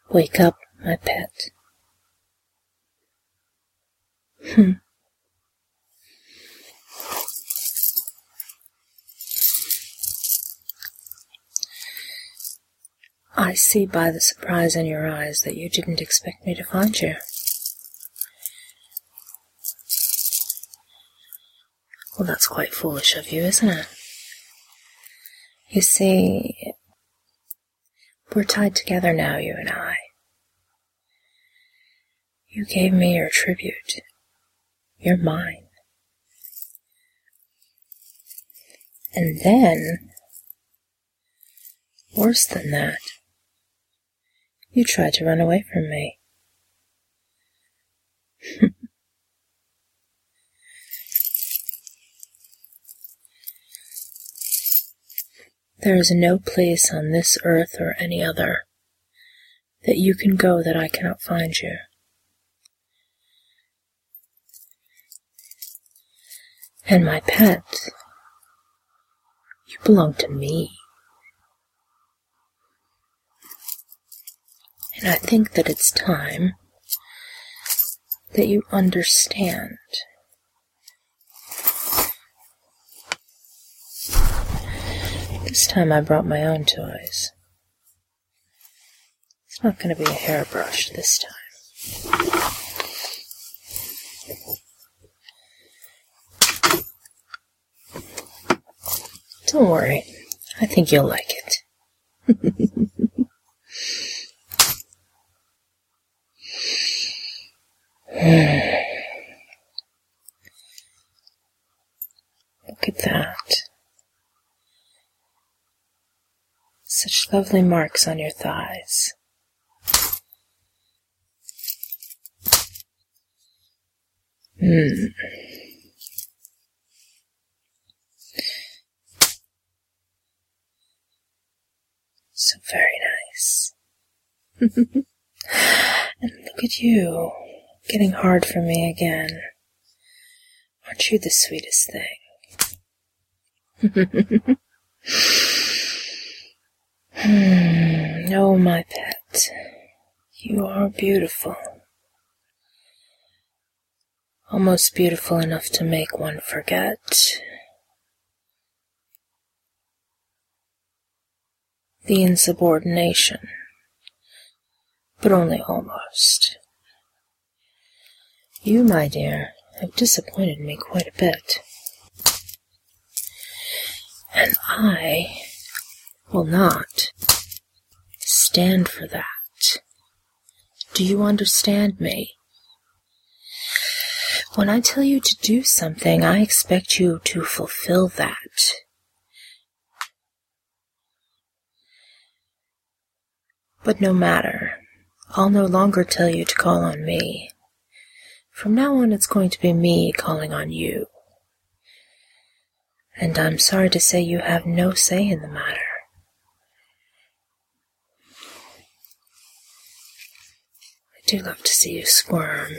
Wake up, my pet. I see by the surprise in your eyes that you didn't expect me to find you. Well, that's quite foolish of you, isn't it? You see, we're tied together now, you and I. You gave me your tribute. You're mine. And then, worse than that, you tried to run away from me. There is no place on this earth or any other that you can go that I cannot find you. And my pet, you belong to me. And I think that it's time that you understand. This time I brought my own toys. It's not going to be a hairbrush this time. Don't worry, I think you'll like it. Look at that. Such lovely marks on your thighs. So very nice. And look at you, getting hard for me again. Aren't you the sweetest thing? Oh, my pet, you are beautiful. Almost beautiful enough to make one forget the insubordination, but only almost. You, my dear, have disappointed me quite a bit. And I will not stand for that. Do you understand me? When I tell you to do something, I expect you to fulfill that. But no matter, I'll no longer tell you to call on me. From now on, it's going to be me calling on you. And I'm sorry to say you have no say in the matter. I do love to see you squirm.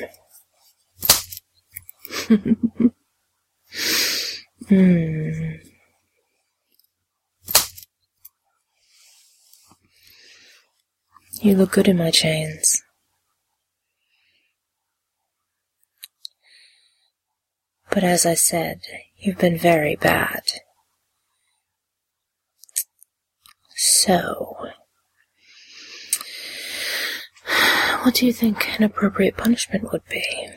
You look good in my chains. But as I said, you've been very bad. So, what do you think an appropriate punishment would be?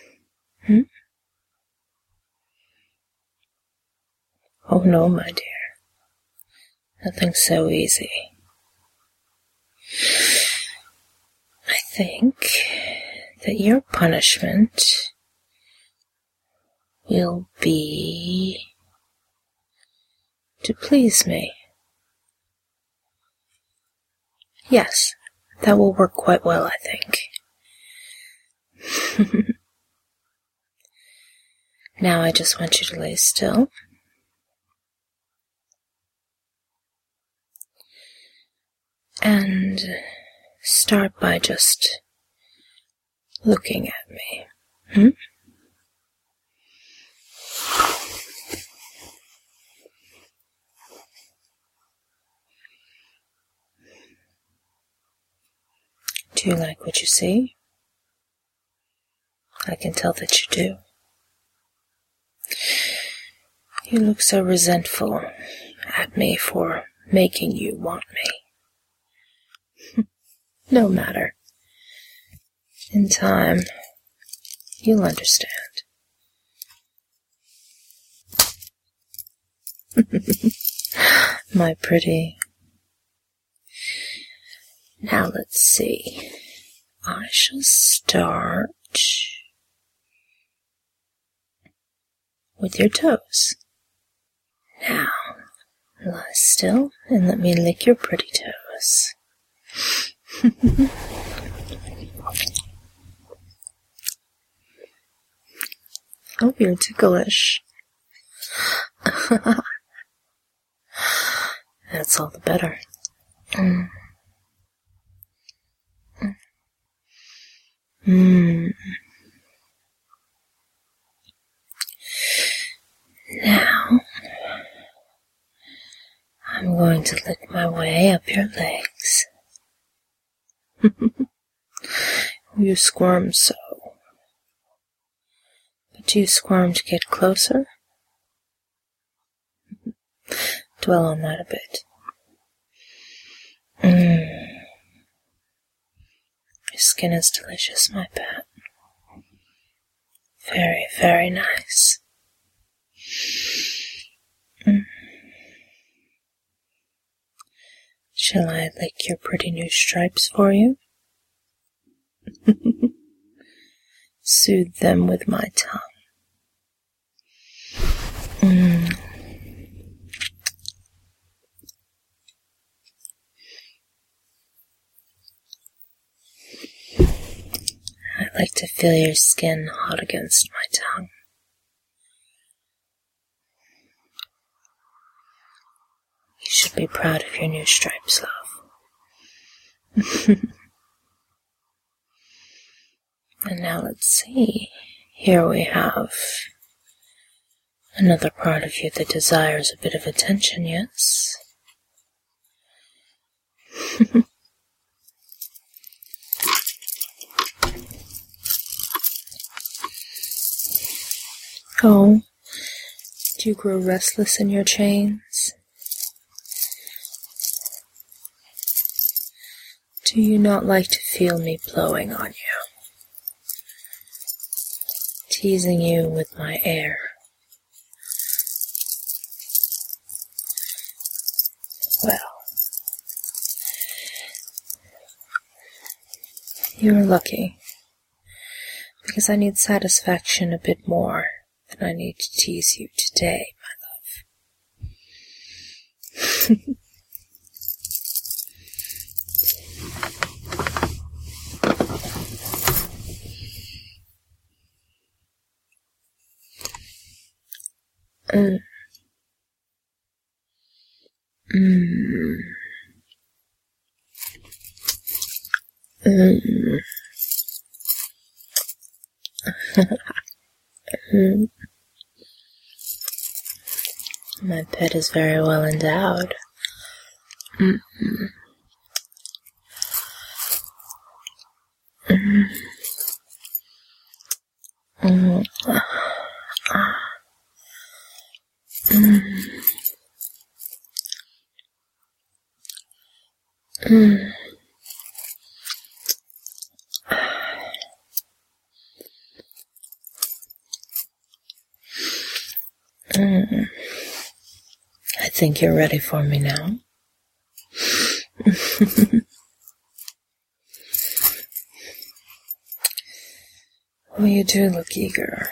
Oh no, my dear. Nothing's so easy. I think that your punishment will be to please me. Yes, that will work quite well, I think. Now I just want you to lay still. And start by just looking at me. Do you like what you see? I can tell that you do. You look so resentful at me for making you want me. No matter. In time, you'll understand. My pretty. Now let's see. I shall start with your toes. Now, lie still and let me lick your pretty toes. Oh, you're ticklish. That's all the better. Now, I'm going to lick my way up your legs. You squirm so. But do you squirm to get closer? Dwell on that a bit. Your skin is delicious, my pet. Very, very nice. Shall I lick your pretty new stripes for you? Soothe them with my tongue. I like to feel your skin hot against my tongue. You should be proud of your new stripes, love. And now let's see. Here we have another part of you that desires a bit of attention, yes? Oh, do you grow restless in your chains? Do you not like to feel me blowing on you? Teasing you with my air? Well, you're lucky, because I need satisfaction a bit more than I need to tease you today, my love. My pet is very well endowed. I think you're ready for me now. Well, you do look eager.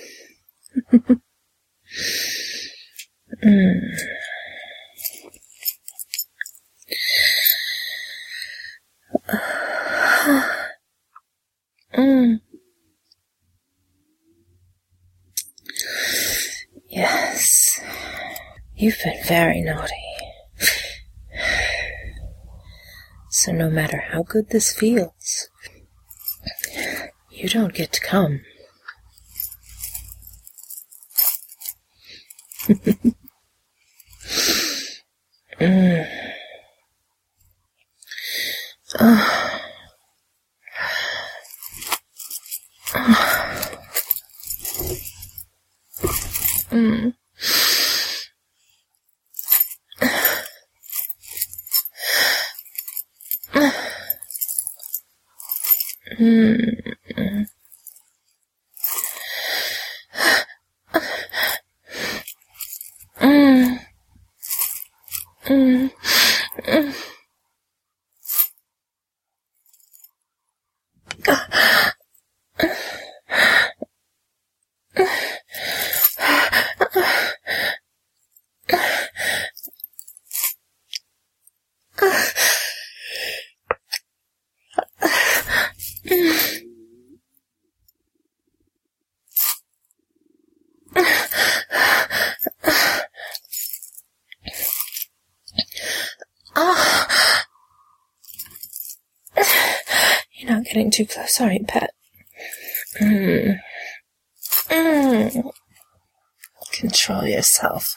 Yes, you've been very naughty. So no matter how good this feels, you don't get to come. You're not getting too close, are you, pet? Control yourself.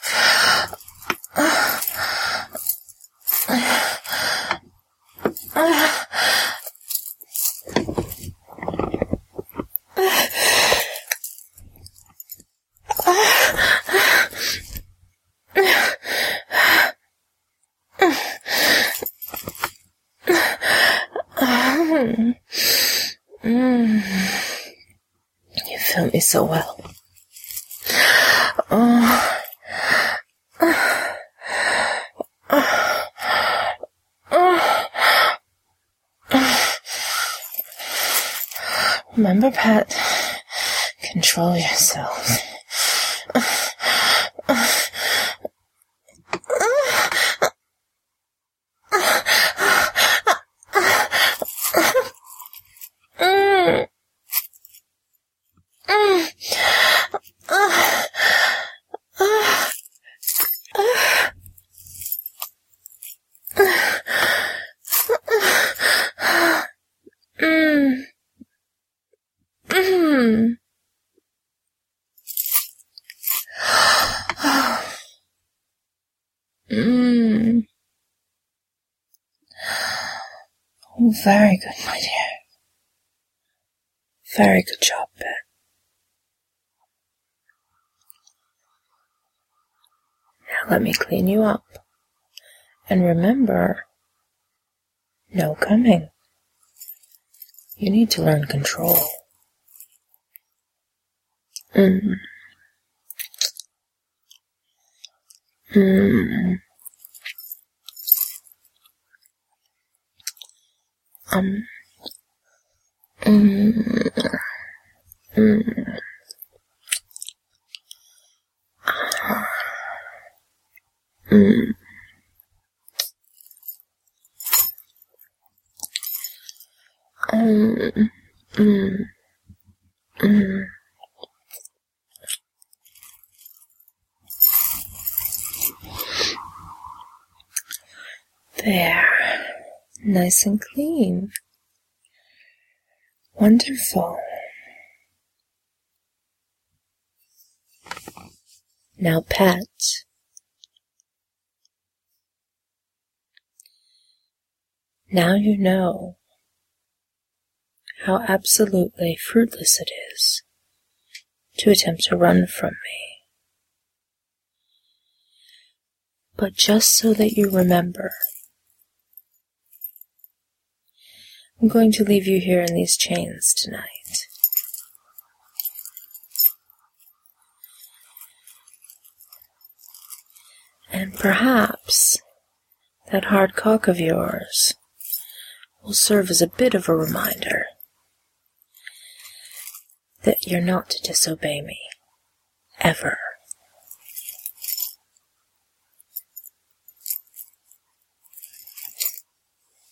You feel me so well. Remember, Pat, control yourself. Oh, very good, my dear. Very good job, Ben. Now let me clean you up. And remember, no coming. You need to learn control. There. Nice and clean. Wonderful. Now, pet. Now you know how absolutely fruitless it is to attempt to run from me. But just so that you remember, I'm going to leave you here in these chains tonight. And perhaps that hard cock of yours will serve as a bit of a reminder that you're not to disobey me, ever.